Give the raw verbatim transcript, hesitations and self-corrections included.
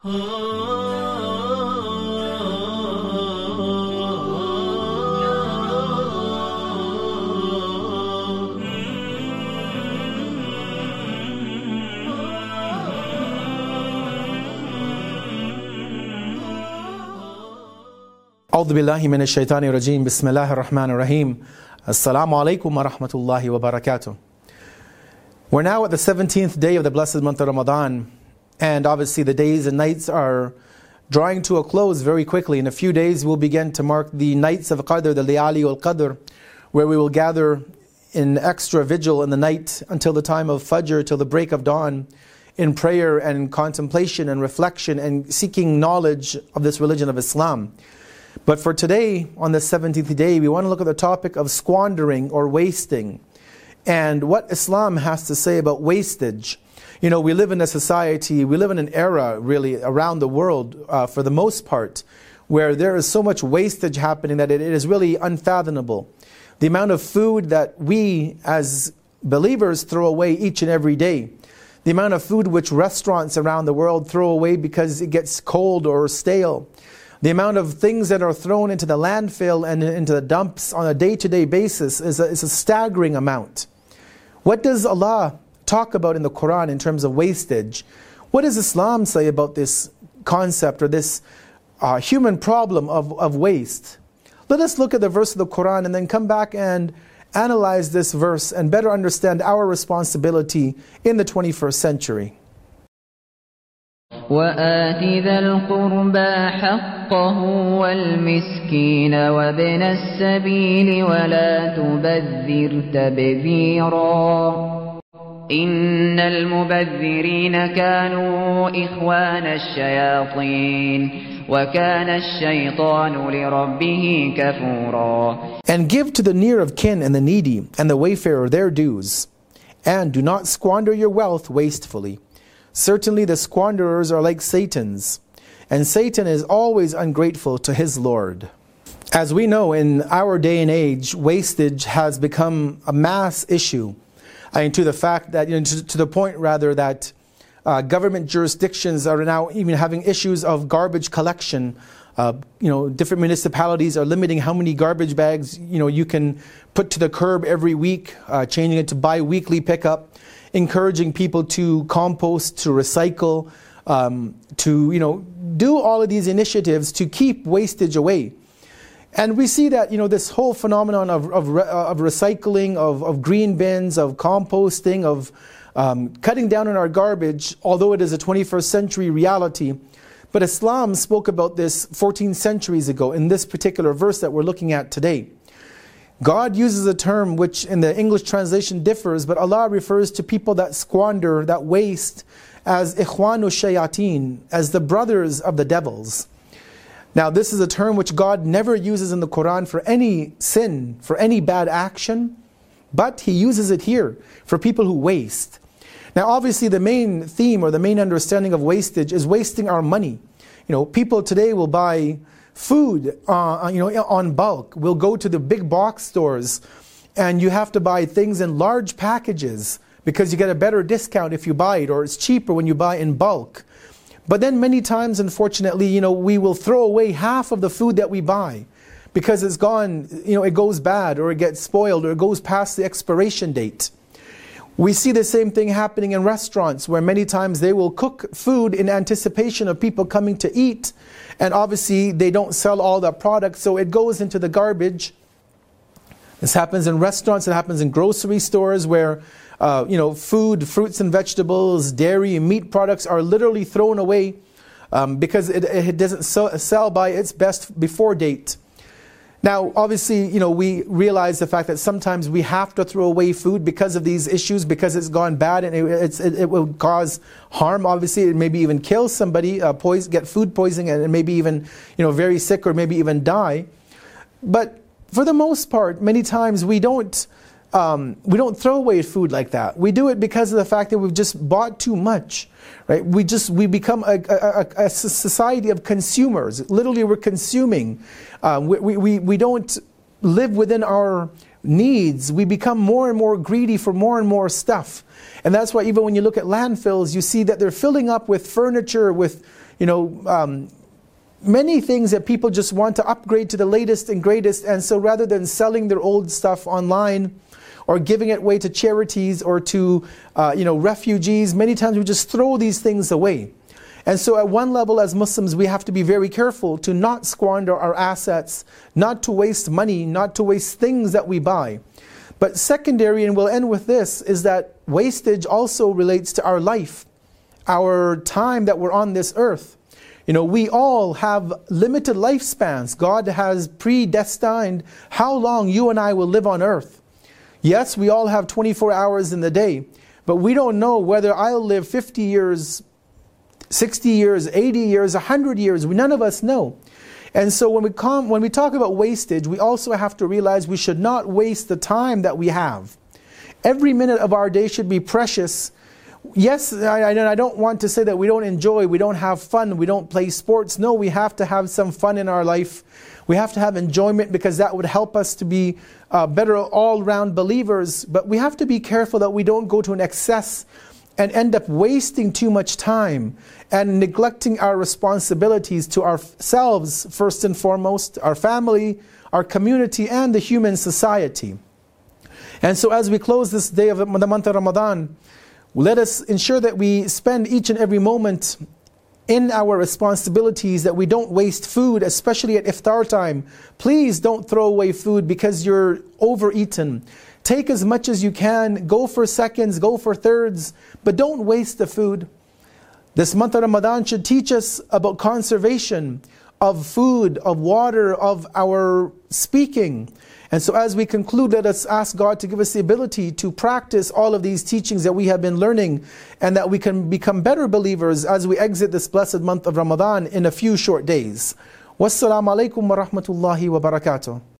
أعوذ بالله من الشيطان الرجيم بسم الله الرحمن الرحيم Assalamu alaikum wa rahmatullahi wa barakatuh. We're now at the seventeenth day of the blessed month of Ramadan, and obviously the days and nights are drawing to a close very quickly. In a few days we'll begin to mark the nights of Qadr, the Layali al-Qadr, where we will gather in extra vigil in the night until the time of Fajr, till the break of dawn, in prayer and contemplation and reflection and seeking knowledge of this religion of Islam. But for today, on the seventeenth day, we want to look at the topic of squandering or wasting, and what Islam has to say about wastage. You know, we live in a society, we live in an era really around the world, uh, for the most part, where there is so much wastage happening that it is really unfathomable. The amount of food that we as believers throw away each and every day, the amount of food which restaurants around the world throw away because it gets cold or stale, the amount of things that are thrown into the landfill and into the dumps on a day-to-day basis is a, is a staggering amount. What does Allah talk about in the Quran in terms of wastage? What does Islam say about this concept or this uh, human problem of, of waste? Let us look at the verse of the Quran and then come back and analyze this verse and better understand our responsibility in the twenty-first century. وآت ذا القربى حقه والمسكين وابن السبيل ولا تبذر تبذيرا إن المبذرين كانوا إخوان الشياطين وكان الشيطان لربه كفورا. And give to the near of kin and the needy and the wayfarer their dues, and do not squander your wealth wastefully. Certainly the squanderers are like Satan's, and Satan is always ungrateful to his Lord. As we know, in our day and age, wastage has become a mass issue. I mean, to the fact that, you know, to, to the point rather that uh, government jurisdictions are now even having issues of garbage collection. Uh, you know, different municipalities are limiting how many garbage bags, you know, you can put to the curb every week, uh, changing it to bi-weekly pickup, encouraging people to compost, to recycle, um, to, you know, do all of these initiatives to keep wastage away. And we see that, you know, this whole phenomenon of, of, re, uh, of recycling, of, of green bins, of composting, of um, cutting down on our garbage, although it is a twenty-first century reality. But Islam spoke about this fourteen centuries ago in this particular verse that we're looking at today. God uses a term which in the English translation differs, but Allah refers to people that squander, that waste, as ikhwanu shayateen, as the brothers of the devils. Now this is a term which God never uses in the Quran for any sin, for any bad action, but He uses it here for people who waste. Now obviously the main theme or the main understanding of wastage is wasting our money. You know, people today will buy food, uh, you know, on bulk. We'll go to the big box stores and you have to buy things in large packages because you get a better discount if you buy it, or it's cheaper when you buy in bulk. But then many times, unfortunately, you know, we will throw away half of the food that we buy because it's gone, you know, it goes bad or it gets spoiled or it goes past the expiration date. We see the same thing happening in restaurants where many times they will cook food in anticipation of people coming to eat, and obviously they don't sell all that product, so it goes into the garbage. This happens in restaurants, it happens in grocery stores where uh, you know, food, fruits and vegetables, dairy and meat products are literally thrown away um, because it, it doesn't sell, sell by its best before date. Now, obviously, you know, we realize the fact that sometimes we have to throw away food because of these issues, because it's gone bad and it, it's, it, it will cause harm. Obviously, it maybe even kill somebody, uh, poison, get food poisoning, and maybe even, you know, very sick or maybe even die. But for the most part, many times we don't um, we don't throw away food like that. We do it because of the fact that we've just bought too much, right? We just we become a, a, a society of consumers. Literally, we're consuming. Um, we, we we don't live within our needs. We become more and more greedy for more and more stuff, and that's why even when you look at landfills, you see that they're filling up with furniture, with you know, um, many things that people just want to upgrade to the latest and greatest. And so rather than selling their old stuff online or giving it away to charities or to, uh, you know, refugees, many times we just throw these things away. And so at one level as Muslims, we have to be very careful to not squander our assets, not to waste money, not to waste things that we buy. But secondary, and we'll end with this, is that wastage also relates to our life, our time that we're on this earth. You know, we all have limited lifespans. God has predestined how long you and I will live on earth. Yes, we all have twenty-four hours in the day, but we don't know whether I'll live fifty years, sixty years, eighty years, one hundred years. None of us know. And so when we come, when we talk about wastage, we also have to realize we should not waste the time that we have. Every minute of our day should be precious. Yes, I, I don't want to say that we don't enjoy, we don't have fun, we don't play sports. No, we have to have some fun in our life. We have to have enjoyment because that would help us to be uh, better all-round believers. But we have to be careful that we don't go to an excess and end up wasting too much time and neglecting our responsibilities to ourselves, first and foremost, our family, our community, and the human society. And so as we close this day of the month of Ramadan, let us ensure that we spend each and every moment in our responsibilities, that we don't waste food, especially at iftar time. Please don't throw away food because you're overeaten. Take as much as you can, go for seconds, go for thirds, but don't waste the food. This month of Ramadan should teach us about conservation of food, of water, of our speaking. And so as we conclude, let us ask God to give us the ability to practice all of these teachings that we have been learning, and that we can become better believers as we exit this blessed month of Ramadan in a few short days. Wassalamu alaikum wa rahmatullahi wa barakatuh.